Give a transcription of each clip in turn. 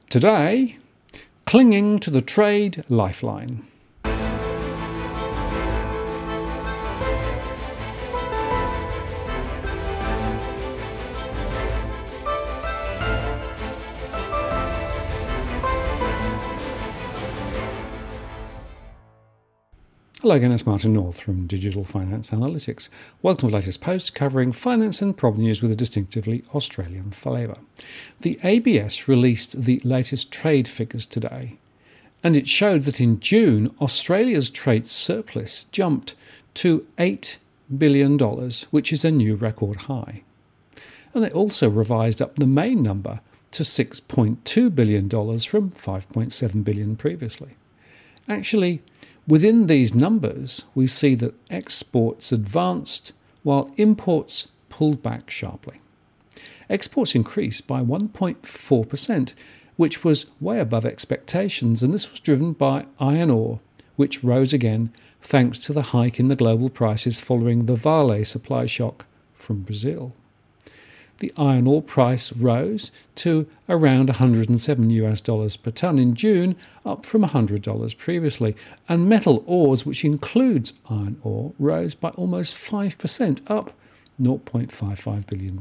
Today, clinging to the trade lifeline. Hello again, it's Martin North from Digital Finance Analytics. Welcome to the latest post covering finance and property news with a distinctively Australian flavour. The ABS released the latest trade figures today, and it showed that in June, Australia's trade surplus jumped to $8 billion, which is a new record high. And they also revised up the May number to $6.2 billion from $5.7 billion previously. Actually, within these numbers, we see that exports advanced while imports pulled back sharply. Exports increased by 1.4%, which was way above expectations, and this was driven by iron ore, which rose again thanks to the hike in the global prices following the Vale supply shock from Brazil. The iron ore price rose to around $107 per tonne in June, up from $100 previously, and metal ores, which includes iron ore, rose by almost 5%, up $0.55 billion.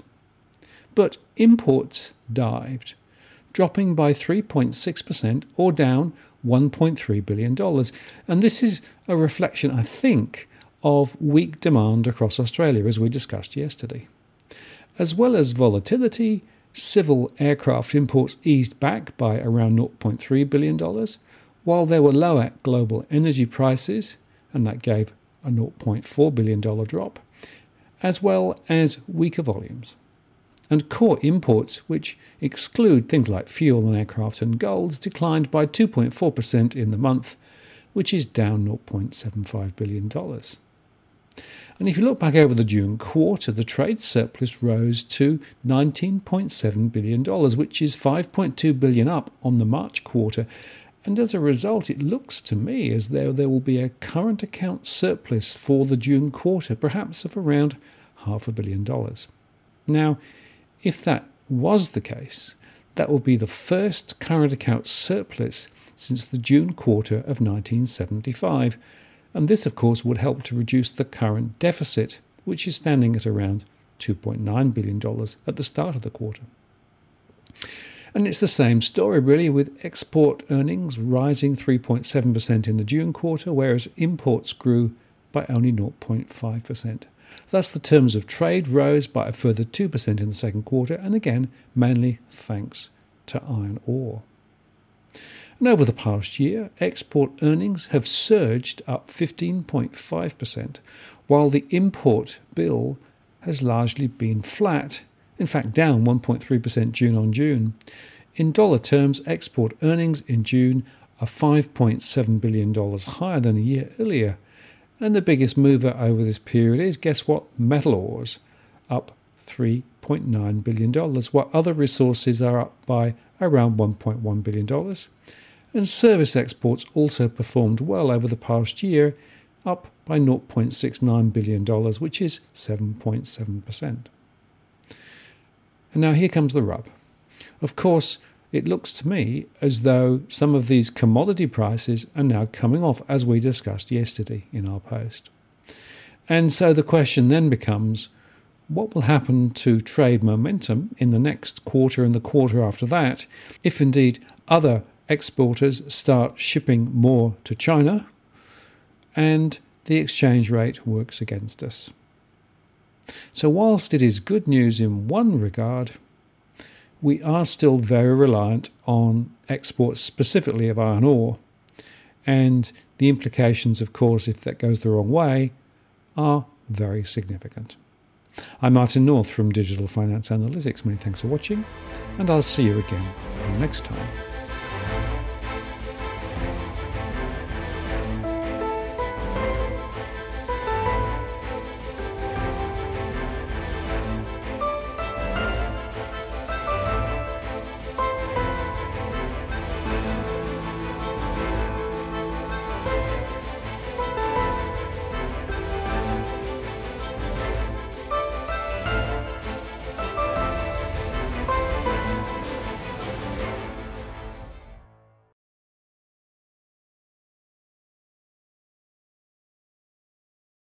But imports dived, dropping by 3.6% or down $1.3 billion. And this is a reflection, I think, of weak demand across Australia, as we discussed yesterday. As well as volatility, civil aircraft imports eased back by around $0.3 billion, while there were lower global energy prices, and that gave a $0.4 billion drop, as well as weaker volumes. And core imports, which exclude things like fuel and aircraft and gold, declined by 2.4% in the month, which is down $0.75 billion. And if you look back over the June quarter, the trade surplus rose to $19.7 billion, which is $5.2 billion up on the March quarter. And as a result, it looks to me as though there will be a current account surplus for the June quarter, perhaps of around $500 million. Now, if that was the case, that will be the first current account surplus since the June quarter of 1975. And this, of course, would help to reduce the current deficit, which is standing at around $2.9 billion at the start of the quarter. And it's the same story, really, with export earnings rising 3.7% in the June quarter, whereas imports grew by only 0.5%. Thus, the terms of trade rose by a further 2% in the second quarter, and again, mainly thanks to iron ore. And over the past year, export earnings have surged up 15.5%, while the import bill has largely been flat, in fact down 1.3% June on June. In dollar terms, export earnings in June are $5.7 billion higher than a year earlier. And the biggest mover over this period is, guess what, metal ores, up $3.9 billion, while other resources are up by around $1.1 billion. And service exports also performed well over the past year, up by $0.69 billion, which is 7.7%. And now here comes the rub. Of course, it looks to me as though some of these commodity prices are now coming off, as we discussed yesterday in our post. And so the question then becomes, what will happen to trade momentum in the next quarter and the quarter after that, if indeed other exporters start shipping more to China and the exchange rate works against us? So whilst it is good news in one regard, we are still very reliant on exports, specifically of iron ore, and the implications, of course, if that goes the wrong way, are very significant. I'm Martin North from Digital Finance Analytics. Many thanks for watching, and I'll see you again next time.